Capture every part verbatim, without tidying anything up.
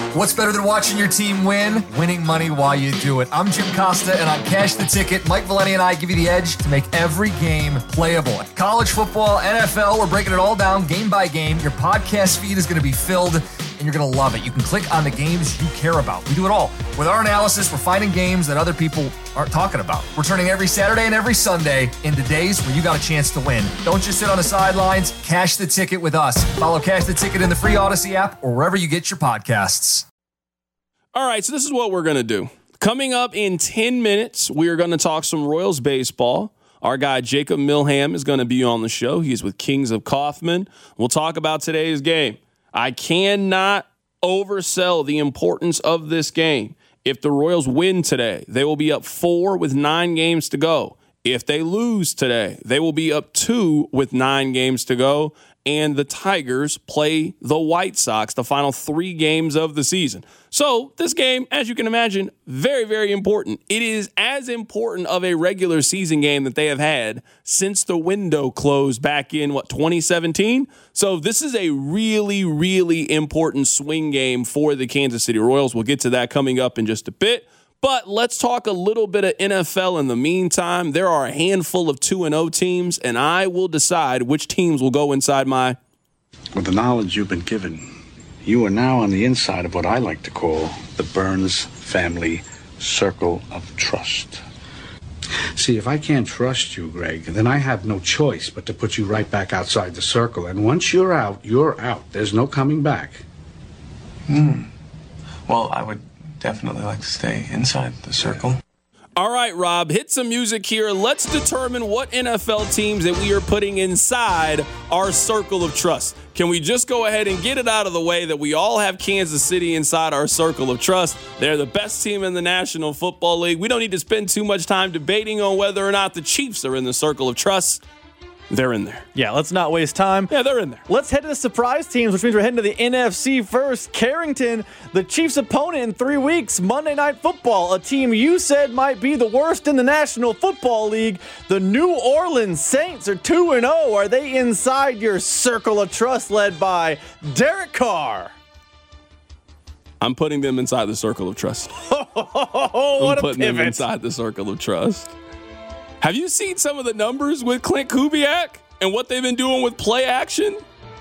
What's better than watching your team win? Winning money while you do it. I'm Jim Costa, and on Cash the Ticket, Mike Valeni and I give you the edge to make every game playable. College football, N F L, we're breaking it all down game by game. Your podcast feed is going to be filled, and you're going to love it. You can click on the games you care about. We do it all. With our analysis, we're finding games that other people aren't talking about. We're turning every Saturday and every Sunday into days where you got a chance to win. Don't just sit on the sidelines. Cash the Ticket with us. Follow Cash the Ticket in the free Odyssey app or wherever you get your podcasts. All right, so this is what we're going to do. Coming up in ten minutes, we are going to talk some Royals baseball. Our guy Jacob Milham is going to be on the show. He's with Kings of Kaufman. We'll talk about today's game. I cannot oversell the importance of this game. If the Royals win today, they will be up four with nine games to go. If they lose today, they will be up two with nine games to go. And the Tigers play the White Sox the final three games of the season. So this game, as you can imagine, very, very important. It is as important of a regular season game that they have had since the window closed back in, what, twenty seventeen? So this is a really, really important swing game for the Kansas City Royals. We'll get to that coming up in just a bit. But let's talk a little bit of N F L in the meantime. There are a handful of two and oh teams, and I will decide which teams will go inside my... With the knowledge you've been given, you are now on the inside of what I like to call the Burns family circle of trust. See, if I can't trust you, Greg, then I have no choice but to put you right back outside the circle. And once you're out, you're out. There's no coming back. Hmm. Well, I would definitely like to stay inside the circle. All right, Rob, hit some music here. Let's determine what N F L teams that we are putting inside our circle of trust. Can we just go ahead and get it out of the way that we all have Kansas City inside our circle of trust? They're the best team in the National Football League. We don't need to spend too much time debating on whether or not the Chiefs are in the circle of trust. They're in there. Yeah, let's not waste time. Yeah, they're in there. Let's head to the surprise teams, which means we're heading to the N F C first. Carrington, the Chiefs' opponent in three weeks, Monday Night Football, a team you said might be the worst in the National Football League. The New Orleans Saints are two and oh. Are they inside your circle of trust led by Derek Carr? I'm putting them inside the circle of trust. Oh, what I'm a putting pivot. them inside the circle of trust. Have you seen some of the numbers with Clint Kubiak and what they've been doing with play action?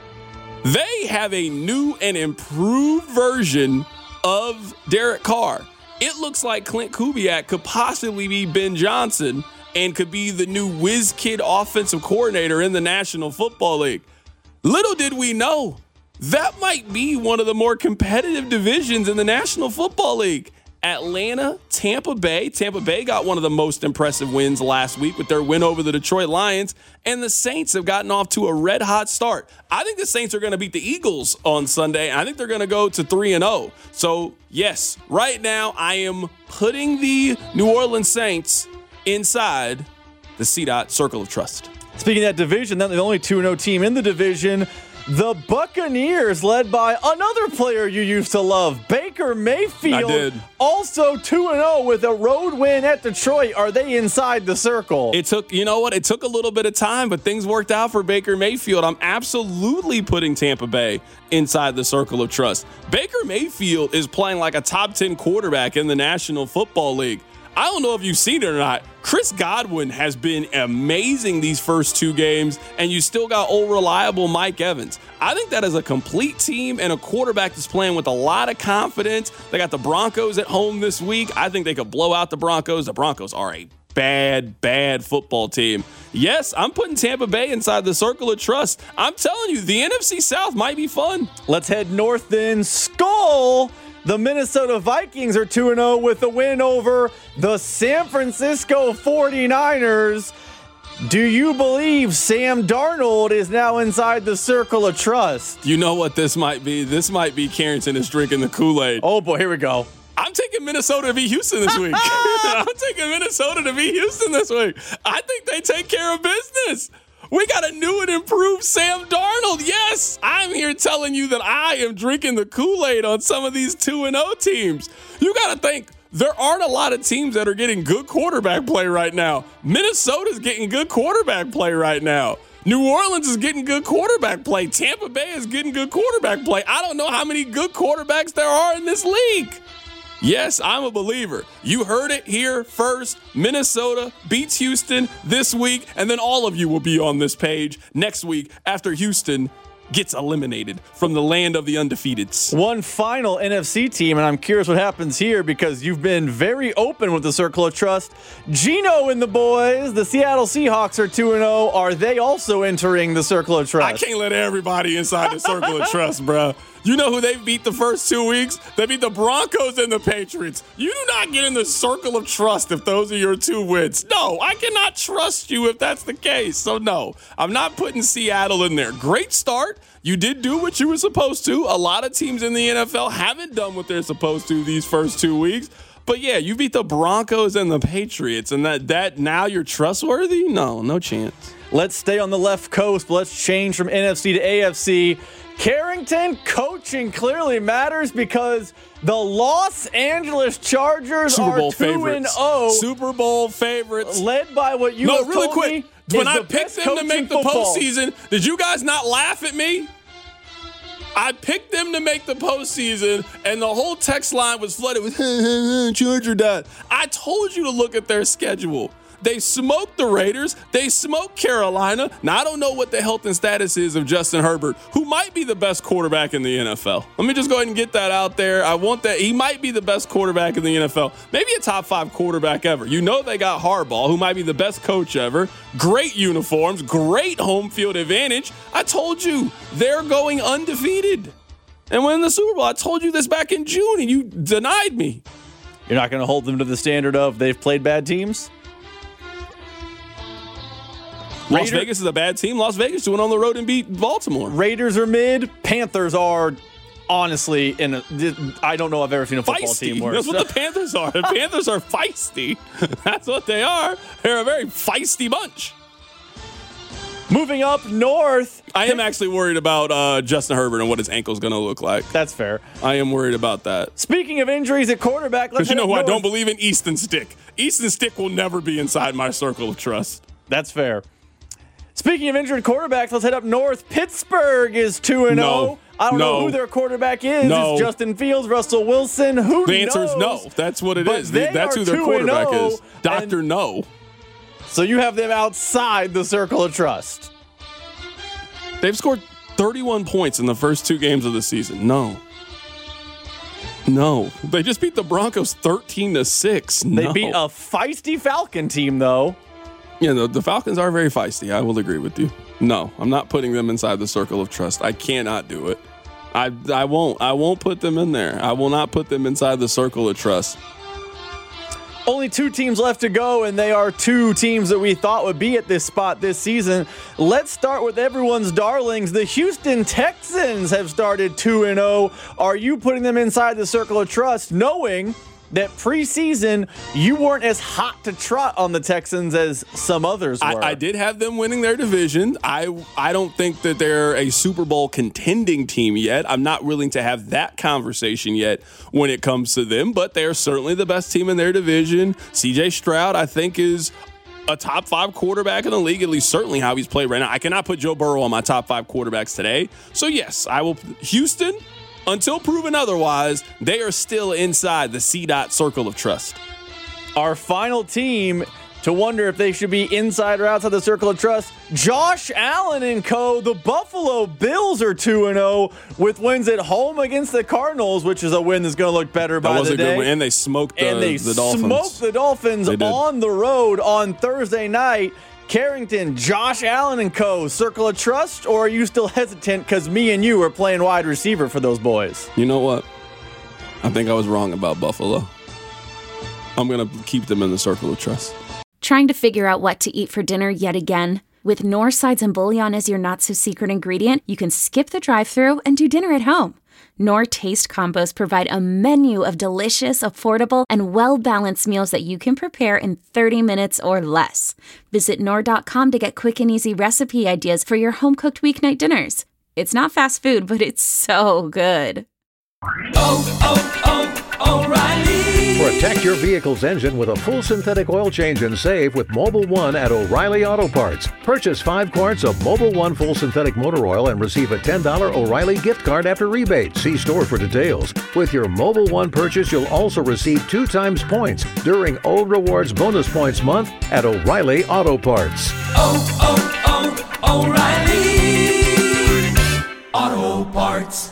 They have a new and improved version of Derek Carr. It looks like Clint Kubiak could possibly be Ben Johnson and could be the new whiz kid offensive coordinator in the National Football League. Little did we know, that might be one of the more competitive divisions in the National Football League. Atlanta, Tampa Bay. Tampa Bay got one of the most impressive wins last week with their win over the Detroit Lions, and the Saints have gotten off to a red-hot start. I think the Saints are going to beat the Eagles on Sunday, and I think they're going to go to three and oh. So, yes, right now I am putting the New Orleans Saints inside the C D O T Circle of Trust. Speaking of that division, they're the only two and oh team in the division. The Buccaneers, led by another player you used to love, Baker Mayfield. I did. Also two and oh with a road win at Detroit. Are they inside the circle? It took, you know what? It took a little bit of time, but things worked out for Baker Mayfield. I'm absolutely putting Tampa Bay inside the circle of trust. Baker Mayfield is playing like a top ten quarterback in the National Football League. I don't know if you've seen it or not. Chris Godwin has been amazing these first two games, and you still got old reliable Mike Evans. I think that is a complete team and a quarterback that's playing with a lot of confidence. They got the Broncos at home this week. I think they could blow out the Broncos. The Broncos are a bad, bad football team. Yes, I'm putting Tampa Bay inside the circle of trust. I'm telling you, the N F C South might be fun. Let's head north then. Skull. The Minnesota Vikings are two and oh with a win over the San Francisco forty-niners. Do you believe Sam Darnold is now inside the circle of trust? You know what this might be? This might be Carrington is drinking the Kool-Aid. Oh, boy, here we go. I'm taking Minnesota to beat Houston this week. I'm taking Minnesota to beat Houston this week. I think they take care of business. We got a new and improved Sam Darnold. Yes, I'm here telling you that I am drinking the Kool-Aid on some of these two and oh teams. You got to think, there aren't a lot of teams that are getting good quarterback play right now. Minnesota's getting good quarterback play right now. New Orleans is getting good quarterback play. Tampa Bay is getting good quarterback play. I don't know how many good quarterbacks there are in this league. Yes, I'm a believer. You heard it here first. Minnesota beats Houston this week, and then all of you will be on this page next week after Houston gets eliminated from the land of the undefeateds. One final N F C team, and I'm curious what happens here because you've been very open with the Circle of Trust. Gino and the boys, the Seattle Seahawks are two and oh. Are they also entering the Circle of Trust? I can't let everybody inside the Circle of Trust, bro. You know who they beat the first two weeks? They beat the Broncos and the Patriots. You do not get in the Circle of Trust if those are your two wins. No, I cannot trust you if that's the case. So no, I'm not putting Seattle in there. Great start. You did do what you were supposed to. A lot of teams in the N F L haven't done what they're supposed to these first two weeks. But yeah, you beat the Broncos and the Patriots, and that that now you're trustworthy? No, no chance. Let's stay on the left coast, but let's change from N F C to A F C. Carrington, coaching clearly matters because the Los Angeles Chargers Super Bowl are two and oh. Super Bowl favorites. Led by what you no, have really told quick. me When is I the picked best them to make the football. postseason, did you guys not laugh at me? I picked them to make the postseason, and the whole text line was flooded with Charger dot. I told you to look at their schedule. They smoked the Raiders. They smoked Carolina. Now, I don't know what the health and status is of Justin Herbert, who might be the best quarterback in the N F L. Let me just go ahead and get that out there. I want that. He might be the best quarterback in the N F L. Maybe a top five quarterback ever. You know they got Harbaugh, who might be the best coach ever. Great uniforms. Great home field advantage. I told you, they're going undefeated and win the Super Bowl. I told you this back in June, and you denied me. You're not going to hold them to the standard of they've played bad teams? Las Raider- Vegas is a bad team. Las Vegas went on the road and beat Baltimore. Raiders are mid. Panthers are honestly in a, I don't know if I've ever seen a football Feisty. team worse. That's what the Panthers are. The Panthers are feisty. That's what they are. They're a very feisty bunch. Moving up north. I am actually worried about uh, Justin Herbert and what his ankle's going to look like. That's fair. I am worried about that. Speaking of injuries at quarterback, let's Because you know head who I north. don't believe in? Easton Stick. Easton Stick will never be inside my circle of trust. That's fair. Speaking of injured quarterbacks, let's head up north. Pittsburgh is two and oh. No. I don't No. know who their quarterback is. No. It's Justin Fields, Russell Wilson. Who The answer is knows? no. That's what it But is. they That's are who their two quarterback and oh, is. Doctor and- No. So you have them outside the circle of trust. They've scored thirty-one points in the first two games of the season. No. No. They just beat the Broncos thirteen to six. They No. beat a feisty Falcon team, though. Yeah, the, the Falcons are very feisty. I will agree with you. No, I'm not putting them inside the circle of trust. I cannot do it. I, I won't. I won't put them in there. I will not put them inside the circle of trust. Only two teams left to go, and they are two teams that we thought would be at this spot this season. Let's start with everyone's darlings. The Houston Texans have started two and oh. Are you putting them inside the circle of trust, knowing that preseason you weren't as hot to trot on the Texans as some others were? I, I did have them winning their division. I I don't think that they're a Super Bowl contending team yet. I'm not willing to have that conversation yet when it comes to them, but they're certainly the best team in their division. C J Stroud, I think, is a top five quarterback in the league, at least certainly how he's played right now. I cannot put Joe Burrow on my top five quarterbacks today. So yes, I will. Houston, until proven otherwise, they are still inside the C DOT circle of trust. Our final team to wonder if they should be inside or outside the circle of trust, Josh Allen and co. The Buffalo Bills are two and oh with wins at home against the Cardinals, which is a win that's going to look better by That was the a day. good win, and they smoked the, and they the Dolphins. smoked the Dolphins They did. on the road on Thursday night. Carrington, Josh Allen and co. Circle of trust, or are you still hesitant because me and you are playing wide receiver for those boys? You know what? I think I was wrong about Buffalo. I'm going to keep them in the circle of trust. Trying to figure out what to eat for dinner yet again? With Knorr Sides and Bouillon as your not-so-secret ingredient, you can skip the drive-thru and do dinner at home. Knorr Taste Combos provide a menu of delicious, affordable, and well-balanced meals that you can prepare in thirty minutes or less. Visit Knorr dot com to get quick and easy recipe ideas for your home-cooked weeknight dinners. It's not fast food, but it's so good. Oh, oh, oh, O'Reilly. We're Protect your vehicle's engine with a full synthetic oil change and save with Mobil one at O'Reilly Auto Parts. Purchase five quarts of Mobil one full synthetic motor oil and receive a ten dollars O'Reilly gift card after rebate. See store for details. With your Mobil one purchase, you'll also receive two times points during O Rewards Bonus Points Month at O'Reilly Auto Parts. Oh, oh, oh, O'Reilly Auto Parts.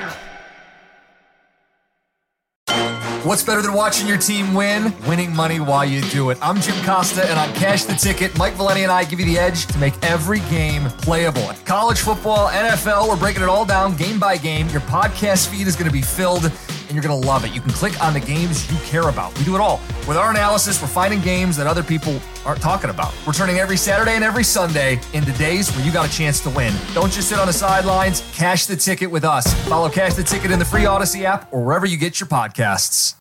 What's better than watching your team win? Winning money while you do it. I'm Jim Costa, and on Cash the Ticket, Mike Valeni and I give you the edge to make every game playable. College football, N F L, we're breaking it all down game by game. Your podcast feed is going to be filled, and you're going to love it. You can click on the games you care about. We do it all. With our analysis, we're finding games that other people aren't talking about. We're turning every Saturday and every Sunday into days where you got a chance to win. Don't just sit on the sidelines. Cash the Ticket with us. Follow Cash the Ticket in the free Odyssey app or wherever you get your podcasts.